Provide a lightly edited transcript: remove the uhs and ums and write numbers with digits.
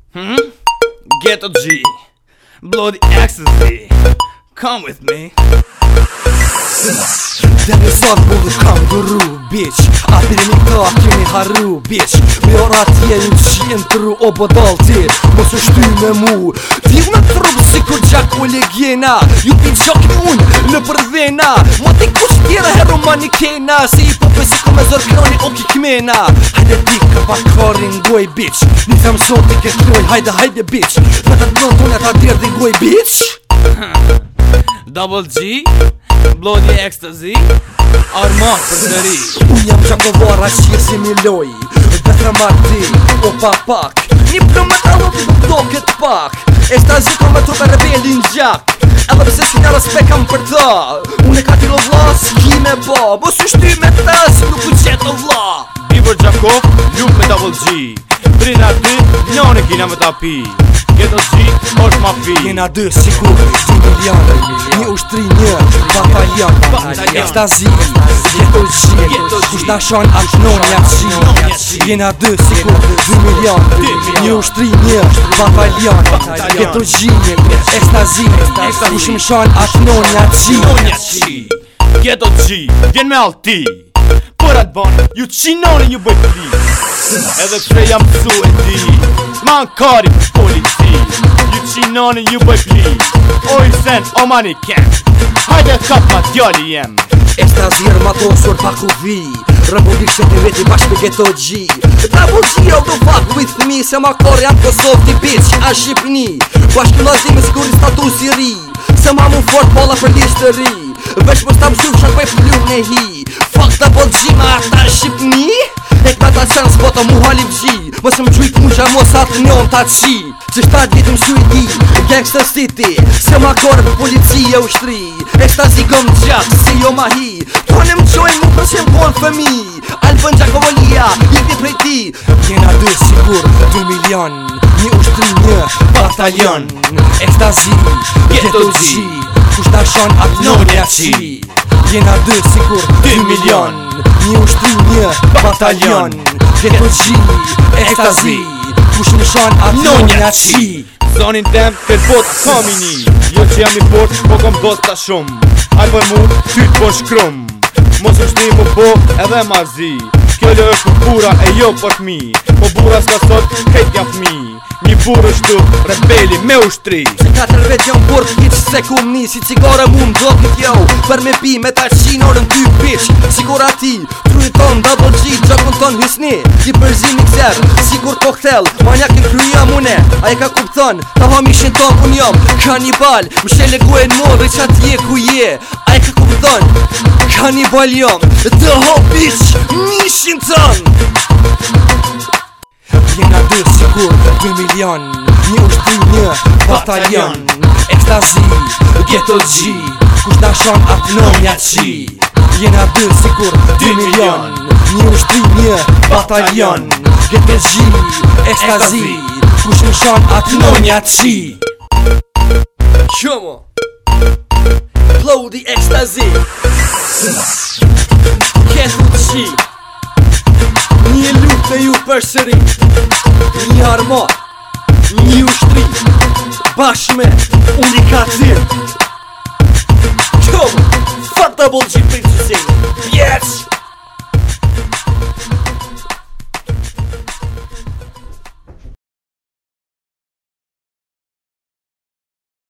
Ghetto G, bloody ecstasy, come with me. Demi sot bullu kam duru, bitch. Apirimi ta keni harru, bitch. Me orat jeni qien tru o bodal ti mos u shty me mu. Ti me trup si kur gjak u legjena. Ju pi gjakni un në përdhena. Ma ti kush tjera herru manikena. Si i pope si ku me zor kroni o kikmena. Hajde dik pa kari ngoj, bitch. Nisam sot i ketloj, hajde bitch. Veta të tonë ta djerdi ngoj, bitch. Double G, bloody ecstasy, Armand për sëri. Unë jam gjakovara qirë si miloj. Betra marti, o pak një plumet allo t'i do këtë pak. Ekstazi ka me trupe rebelin gjak. Edhe pëse si një respekt kam për ta. Unë e ka t'i lo vla, s'ki me ba. Bo si shty me ta, si nuk u qetë o vla. Beaver Jakov, lup me Double G. Brina ty, njone kina me ta pi. Ghetto G, është ma fi. Jena dë sikur 2 milion. Një ushtri, një bataljon. Ekstazi, Ghetto G. Kush na shon atë nonja qi. Jena dë sikur 2 milion. Një ushtri, një bataljon. Ghetto G, ekstazi. Kush më shon atë nonja qi. Ghetto G, vjen me alti. Për atë ban, ju qinoni ju bëjt pli. Edhe pse jam pësu e di, s'man kari për polici. Ju qinoni ju bëjt pli. O i sen, o mani ken. Hajde kap ma djali jem. Ekstazi rëmatosur pa ku vi. Republik që të veti bashkë me Ghetto G. Double G, oh the fuck with me. Se ma kor jam Kosovë ti bitch, a Shqipni. Bashkë nazimi s'kuri status i ri. Se ma mu fort pola për listë të ri. Vesh mos ta msuf shak për flu në hi. Fuck Double G ma ata Shqipni. E këta ta qanë s'bota mu halip G. Mos më gjujt musha mos atë njën ta qi. Që 7 vjetim shu i di, Gangster City. Se ma kore për policia u shtri. Ekstazi gëm gjak, si jo ma hi. Tone më qojnë mu për që më konë fëmi. Albën Gjakovolia, ikni prej ti. Jena dë sigur 2 milion. Një ushtri, një bataljon. Ekstazi, Ghetto G. Kush ta shon atë nonja qi. Jena dë sigur 2 milion. Një ushtri, një bataljon. Ghetto G, ekstazi. Kush më shon atë nonja qi. Zonin tem, kër bot kamini. Jo që jam i fort, po kom dost ta shumë. Aj për mu, ty t'bon shkrum. Mos është një më po edhe marzi. Kjo lë është për bura e jo për fmi. Po bura s'ka sot, kejt jam fmi. Një burë është tu, rebeli me ushtri. Se 4 vet jam burë, hiq se ku m'ni. Si cigare mu m'dokit jo. Për me pi me ta qinorën ty bitch. Sigur ati, trujit ton Double G, gjakun ton hysni. Ti përzim i kser, sigur koktel. Manjakin kryja mune, a e ka kupton. Ta hamishin ton kun jom, kanibal. Më shele ku e n'morë, qa t'je ku je. A e ka kupton, kanibal jom. The whole bitch, mishin ton. Jena dë sigur 2 milion. Një ushtri, një bataljon. Ekstazi, Ghetto G. Kush na shon atë nonja qi. Jena dë sigur 2 milion. Një ushtri, një bataljon. Ghetto G, ekstazi. Kush më shon atë nonja qi. Qomo Bloody ecstasy. Ghetto G. Një lup me ju për sëri. Një armat, një ushtri. Bashme, unikatim. Qomo, fuck Double G për të qësin. Yes.